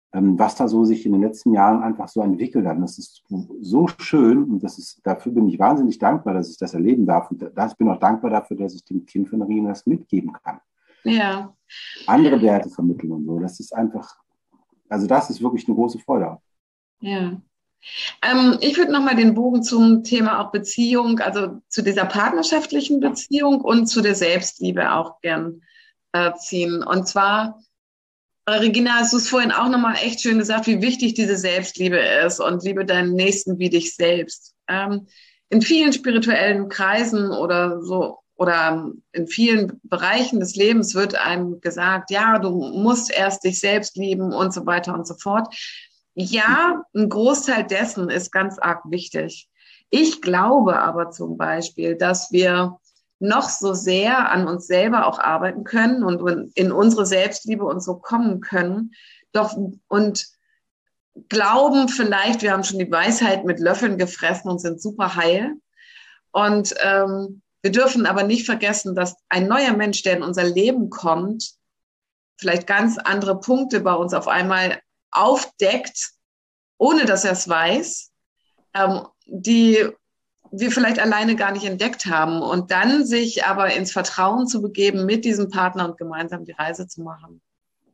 ähm, was da so sich in den letzten Jahren einfach so entwickelt hat. Und das ist so schön und das ist, dafür bin ich wahnsinnig dankbar, dass ich das erleben darf. Und ich bin auch dankbar dafür, dass ich dem Kind von Rina das mitgeben kann. Ja. Andere Werte vermitteln und so. Das ist einfach, also das ist wirklich eine große Freude. Ja. Ähm, ich würde nochmal den Bogen zum Thema auch Beziehung, also zu dieser partnerschaftlichen Beziehung und zu der Selbstliebe auch gern äh, ziehen. Und zwar, Regina, hast du es vorhin auch nochmal echt schön gesagt, wie wichtig diese Selbstliebe ist und liebe deinen Nächsten wie dich selbst. Ähm, in vielen spirituellen Kreisen oder so oder in vielen Bereichen des Lebens wird einem gesagt, ja, du musst erst dich selbst lieben und so weiter und so fort. Ja, ein Großteil dessen ist ganz arg wichtig. Ich glaube aber zum Beispiel, dass wir noch so sehr an uns selber auch arbeiten können und in unsere Selbstliebe und so kommen können, doch und glauben vielleicht, wir haben schon die Weisheit mit Löffeln gefressen und sind super heil. Und ähm, wir dürfen aber nicht vergessen, dass ein neuer Mensch, der in unser Leben kommt, vielleicht ganz andere Punkte bei uns auf einmal aufdeckt, ohne dass er es weiß, ähm, die wir vielleicht alleine gar nicht entdeckt haben. Und dann sich aber ins Vertrauen zu begeben mit diesem Partner und gemeinsam die Reise zu machen.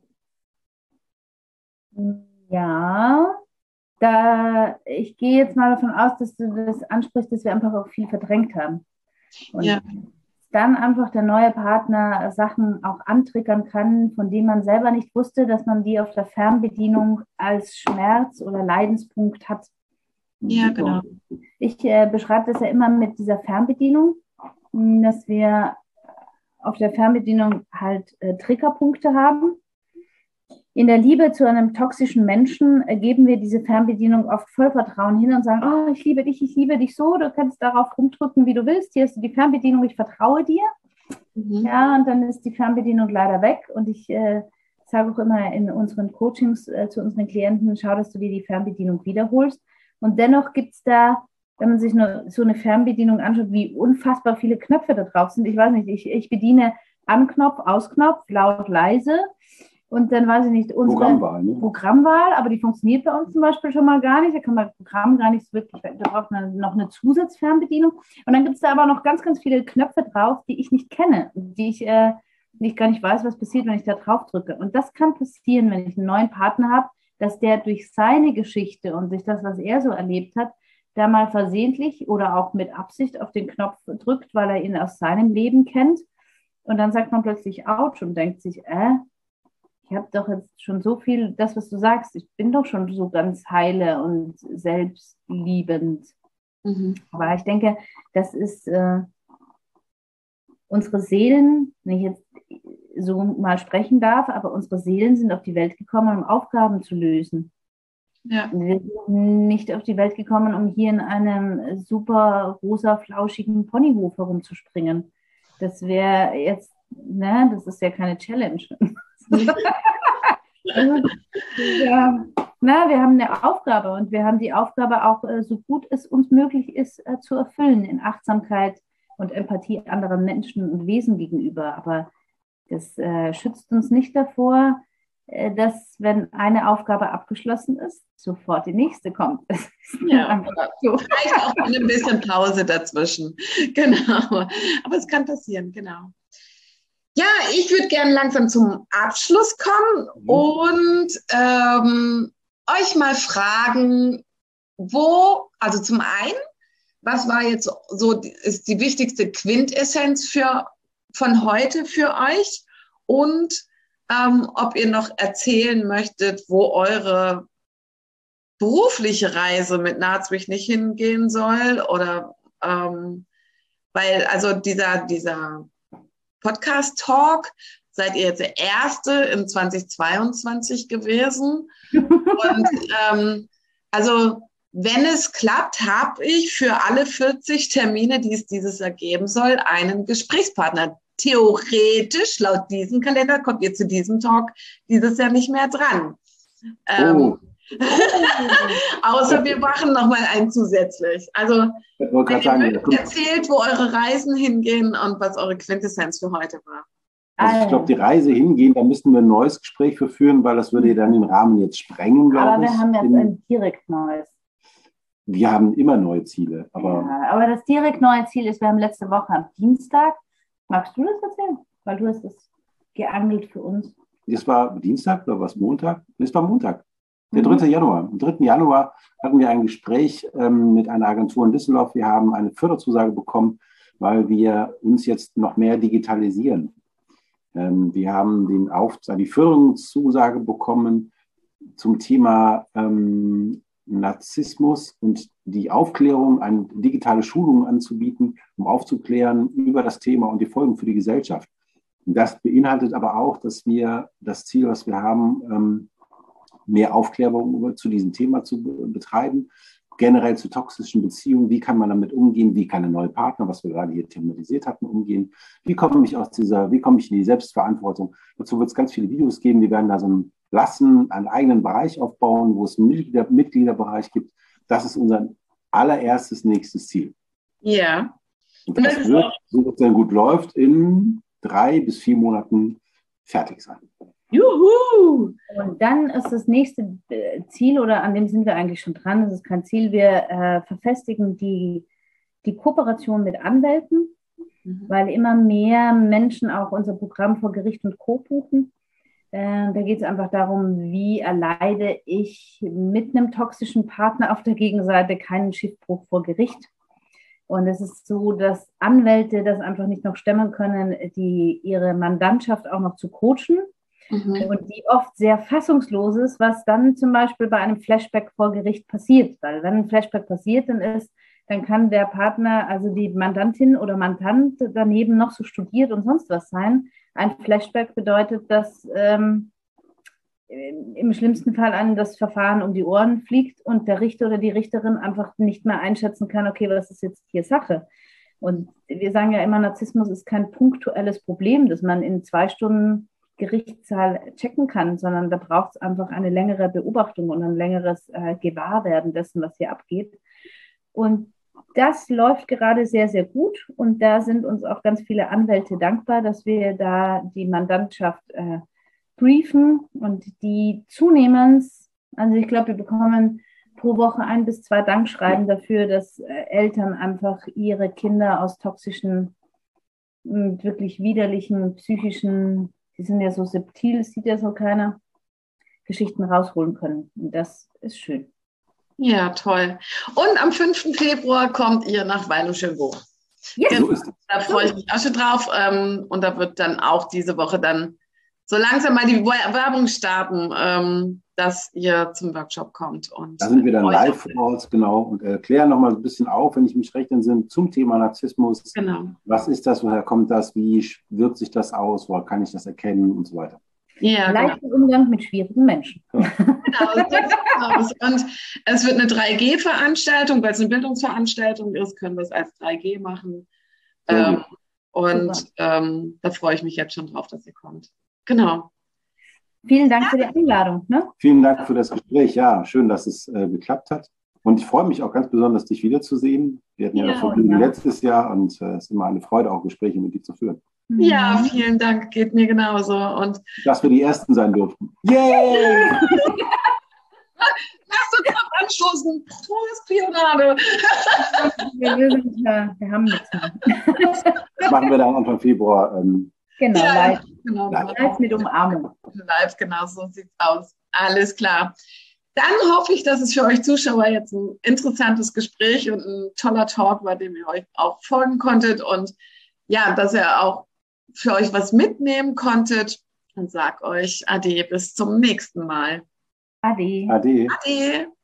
Ja, da ich gehe jetzt mal davon aus, dass du das ansprichst, dass wir einfach auch viel verdrängt haben. Und ja. dann einfach der neue Partner Sachen auch antriggern kann, von denen man selber nicht wusste, dass man die auf der Fernbedienung als Schmerz oder Leidenspunkt hat. Ja, genau. Ich äh, beschreibe das ja immer mit dieser Fernbedienung, dass wir auf der Fernbedienung halt äh, Triggerpunkte haben. In der Liebe zu einem toxischen Menschen äh, geben wir diese Fernbedienung oft voll Vertrauen hin und sagen, oh, ich liebe dich, ich liebe dich so, du kannst darauf rumdrücken, wie du willst, hier hast du die Fernbedienung, ich vertraue dir. Mhm. Ja, und dann ist die Fernbedienung leider weg und ich äh, sage auch immer in unseren Coachings äh, zu unseren Klienten, schau, dass du dir die Fernbedienung wiederholst. Und dennoch gibt es da, wenn man sich nur so eine Fernbedienung anschaut, wie unfassbar viele Knöpfe da drauf sind. Ich weiß nicht, ich, ich bediene Anknopf, Ausknopf, laut, leise. Und dann weiß ich nicht, unsere Programmwahl, ne? Programmwahl, aber die funktioniert bei uns zum Beispiel schon mal gar nicht. Da kann man Programm gar nicht wirklich, da braucht man noch eine Zusatzfernbedienung. Und dann gibt es da aber noch ganz, ganz viele Knöpfe drauf, die ich nicht kenne, die ich, äh, die ich gar nicht weiß, was passiert, wenn ich da drauf drücke. Und das kann passieren, wenn ich einen neuen Partner habe, dass der durch seine Geschichte und durch das, was er so erlebt hat, da mal versehentlich oder auch mit Absicht auf den Knopf drückt, weil er ihn aus seinem Leben kennt. Und dann sagt man plötzlich ouch und denkt sich, äh, ich habe doch jetzt schon so viel, das, was du sagst, ich bin doch schon so ganz heile und selbstliebend. Mhm. Aber ich denke, das ist äh, unsere Seelen, wenn ich jetzt so mal sprechen darf, aber unsere Seelen sind auf die Welt gekommen, um Aufgaben zu lösen. Ja. Wir sind nicht auf die Welt gekommen, um hier in einem super rosa, flauschigen Ponyhof herumzuspringen. Das wäre jetzt, ne, das ist ja keine Challenge. ja, na, wir haben eine Aufgabe und wir haben die Aufgabe auch, äh, so gut es uns möglich ist, äh, zu erfüllen in Achtsamkeit und Empathie anderen Menschen und Wesen gegenüber. Aber das äh, schützt uns nicht davor, äh, dass, wenn eine Aufgabe abgeschlossen ist, sofort die nächste kommt. Ja, so. Vielleicht auch ein bisschen Pause dazwischen. Genau. Aber es kann passieren, genau. Ja, ich würde gerne langsam zum Abschluss kommen mhm. und ähm, euch mal fragen, wo, also zum einen, was war jetzt so, ist die wichtigste Quintessenz für, von heute für euch und ähm, ob ihr noch erzählen möchtet, wo eure berufliche Reise mit Nahtswig nicht hingehen soll oder, ähm, weil also dieser, dieser Podcast-Talk, seid ihr jetzt der erste in zweitausendzweiundzwanzig gewesen. Und ähm, also wenn es klappt, habe ich für alle vierzig Termine, die es dieses Jahr geben soll, einen Gesprächspartner. Theoretisch, laut diesem Kalender, kommt ihr zu diesem Talk dieses Jahr nicht mehr dran. Oh. Ähm, außer wir machen nochmal einen zusätzlich. Also wenn ihr mögt, erzählt, wo eure Reisen hingehen und was eure Quintessenz für heute war. Also ich glaube, die Reise hingehen, da müssten wir ein neues Gespräch für führen, weil das würde ja dann den Rahmen jetzt sprengen, glaube ich. Aber wir haben jetzt ein direkt neues. Wir haben immer neue Ziele. Aber, ja, aber das direkt neue Ziel ist, wir haben letzte Woche am Dienstag, magst du das erzählen? Weil du hast das geangelt für uns. Das war Dienstag oder was, Montag? Das war Montag, der dritte Januar. Am dritten Januar hatten wir ein Gespräch ähm, mit einer Agentur in Düsseldorf. Wir haben eine Förderzusage bekommen, weil wir uns jetzt noch mehr digitalisieren. Ähm, wir haben den Auf, die Förderungszusage bekommen zum Thema ähm, Narzissmus und die Aufklärung, eine digitale Schulung anzubieten, um aufzuklären über das Thema und die Folgen für die Gesellschaft. Und das beinhaltet aber auch, dass wir das Ziel, was wir haben, ähm, mehr Aufklärung zu diesem Thema zu betreiben, generell zu toxischen Beziehungen. Wie kann man damit umgehen? Wie kann ein neuer Partner, was wir gerade hier thematisiert hatten, umgehen? Wie komme ich aus dieser, wie komme ich in die Selbstverantwortung? Dazu wird es ganz viele Videos geben. Wir werden da so einen Lassen, einen eigenen Bereich aufbauen, wo es einen Mitglieder, Mitgliederbereich gibt. Das ist unser allererstes nächstes Ziel. Ja. Und das wird, so es dann gut läuft, in drei bis vier Monaten fertig sein. Juhu! Und dann ist das nächste Ziel, oder an dem sind wir eigentlich schon dran, das ist kein Ziel, wir äh, verfestigen die, die Kooperation mit Anwälten, mhm. weil immer mehr Menschen auch unser Programm vor Gericht und Co. buchen. Äh, da geht es einfach darum, wie erleide ich mit einem toxischen Partner auf der Gegenseite keinen Schiffbruch vor Gericht. Und es ist so, dass Anwälte das einfach nicht noch stemmen können, die ihre Mandantschaft auch noch zu coachen. Mhm. Und die oft sehr fassungslos ist, was dann zum Beispiel bei einem Flashback vor Gericht passiert. Weil wenn ein Flashback passiert, dann ist, dann kann der Partner, also die Mandantin oder Mandant daneben noch so studiert und sonst was sein. Ein Flashback bedeutet, dass ähm, im schlimmsten Fall einem das Verfahren um die Ohren fliegt und der Richter oder die Richterin einfach nicht mehr einschätzen kann, okay, was ist jetzt hier Sache? Und wir sagen ja immer, Narzissmus ist kein punktuelles Problem, das man in zwei Stunden Gerichtssaal checken kann, sondern da braucht es einfach eine längere Beobachtung und ein längeres äh, Gewahrwerden dessen, was hier abgeht. Und das läuft gerade sehr, sehr gut und da sind uns auch ganz viele Anwälte dankbar, dass wir da die Mandantschaft äh, briefen und die zunehmend, also ich glaube, wir bekommen pro Woche ein bis zwei Dankschreiben dafür, dass äh, Eltern einfach ihre Kinder aus toxischen, wirklich widerlichen, psychischen, die sind ja so subtil, sieht ja so keiner, Geschichten rausholen können. Und das ist schön. Ja, toll. Und am fünften Februar kommt ihr nach Weil-le-Chevaux. Ja, genau. Da freue ich mich auch schon drauf. Und da wird dann auch diese Woche dann so langsam mal die Werbung starten, dass ihr zum Workshop kommt. Und da sind wir dann live vor Ort, genau, und erklären nochmal ein bisschen auf, wenn ich mich recht entsinne, zum Thema Narzissmus. Genau. Was ist das, woher kommt das, wie wirkt sich das aus, woher kann ich das erkennen und so weiter. Ja, leichten genau. Umgang mit schwierigen Menschen. Ja. Genau, und es wird eine drei G Veranstaltung, weil es eine Bildungsveranstaltung ist, können wir es als drei G machen. Ja. Ähm, und ähm, da freue ich mich jetzt schon drauf, dass ihr kommt. Genau. Vielen Dank ja. für die Einladung. Ne? Vielen Dank für das Gespräch. Ja, schön, dass es äh, geklappt hat. Und ich freue mich auch ganz besonders, dich wiederzusehen. Wir hatten ja, ja das Vergnügen ja. letztes Jahr und es äh, ist immer eine Freude, auch Gespräche mit dir zu führen. Ja, vielen Dank. Geht mir genauso. Und dass wir die Ersten sein durften. Yay! Lass uns noch anstoßen. Prost, Pionade. Wir, wir, sind, ja, wir haben nichts mehr. Das machen wir dann Anfang Februar. Ähm, genau, ja, live. Genau, live. Live mit Umarmung. Live, genau, so sieht's aus. Alles klar. Dann hoffe ich, dass es für euch Zuschauer jetzt ein interessantes Gespräch und ein toller Talk war, dem ihr euch auch folgen konntet und ja, dass ihr auch für euch was mitnehmen konntet und sag euch Ade, bis zum nächsten Mal. Ade. Ade. Ade.